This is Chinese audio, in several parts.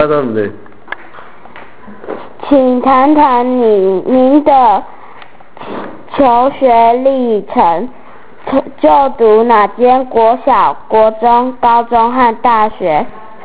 请谈谈您的求学历程，就读哪间国小、国中、高中和大学？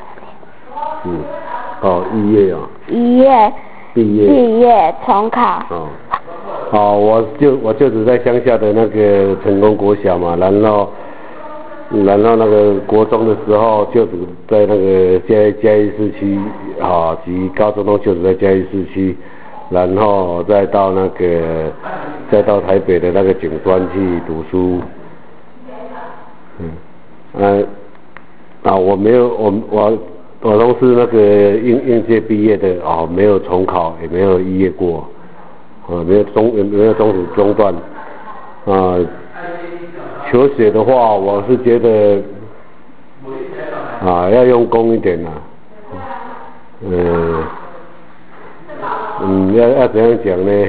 1月啊。 1月。毕业重考。 我就只在乡下的那个成功国小嘛，然后那个国中的时候就读在那个嘉义市区及高中都就读在嘉义市区，然后再到台北的那个警专去读书。我都是那个应届毕业的没有重考，也没有肄业过，没有中途中断。求学的话，我是觉得要用功一点要怎样讲呢？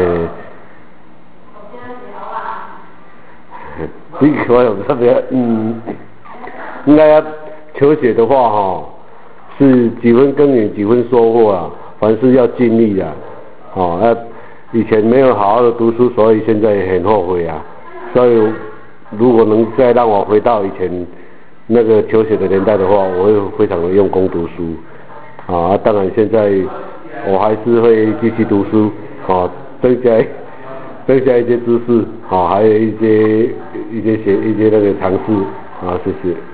我有特别应该要求学的话是几分耕耘几分收获啊，凡事要尽力啊。以前没有好好的读书，所以现在也很后悔啊。所以如果能再让我回到以前那个求学的年代的话，我会非常的用功读书。当然现在我还是会继续读书，增加一些知识，还有一些那个尝试。谢谢。